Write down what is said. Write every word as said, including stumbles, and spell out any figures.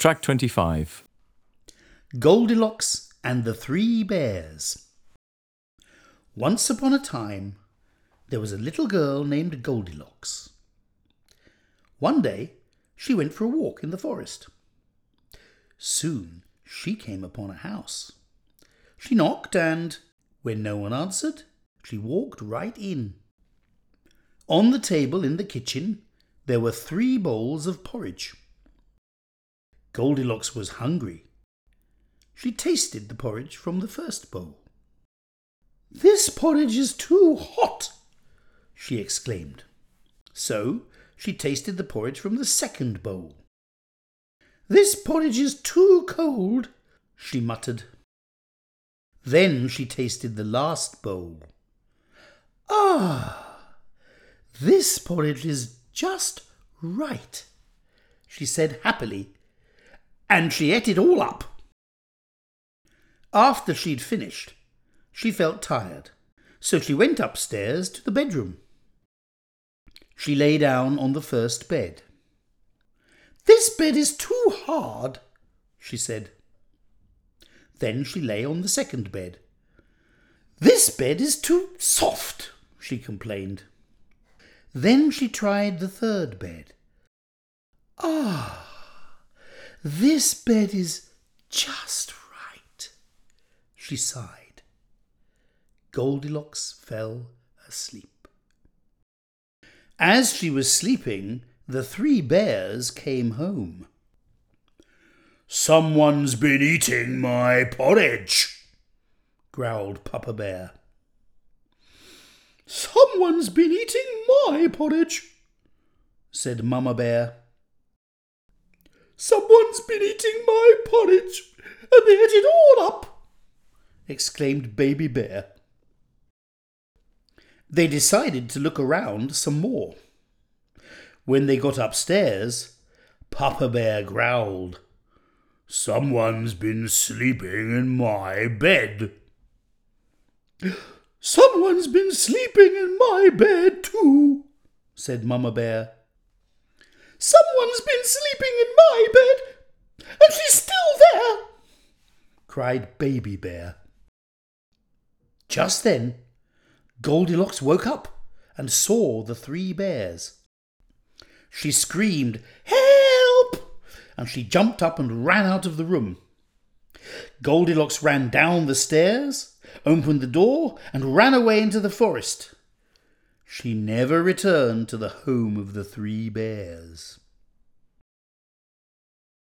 Track twenty-five. Goldilocks and the Three Bears. Once upon a time, there was a little girl named Goldilocks. One day, she went for a walk in the forest. Soon, she came upon a house. She knocked and, when no one answered, she walked right in. On the table in the kitchen, there were three bowls of porridge. Goldilocks was hungry. She tasted the porridge from the first bowl. "This porridge is too hot," she exclaimed. So she tasted the porridge from the second bowl. "This porridge is too cold," she muttered. Then she tasted the last bowl. "Ah, this porridge is just right," she said happily, and she ate it all up. After she'd finished, she felt tired, so she went upstairs to the bedroom. She lay down on the first bed. "This bed is too hard," she said. Then she lay on the second bed. "This bed is too soft," she complained. Then she tried the third bed. "Ah, this bed is just right," she sighed. Goldilocks fell asleep. As she was sleeping, the three bears came home. "Someone's been eating my porridge," growled Papa Bear. "Someone's been eating my porridge," said Mama Bear. "Someone's been eating my porridge, and they ate it all up," exclaimed Baby Bear. They decided to look around some more. When they got upstairs, Papa Bear growled, "Someone's been sleeping in my bed." "Someone's been sleeping in my bed too," said Mama Bear. "Someone's been sleeping in my bed, and she's still there," cried Baby Bear. Just then, Goldilocks woke up and saw the three bears. She screamed, "Help!" and she jumped up and ran out of the room. Goldilocks ran down the stairs, opened the door, and ran away into the forest. She never returned to the home of the three bears.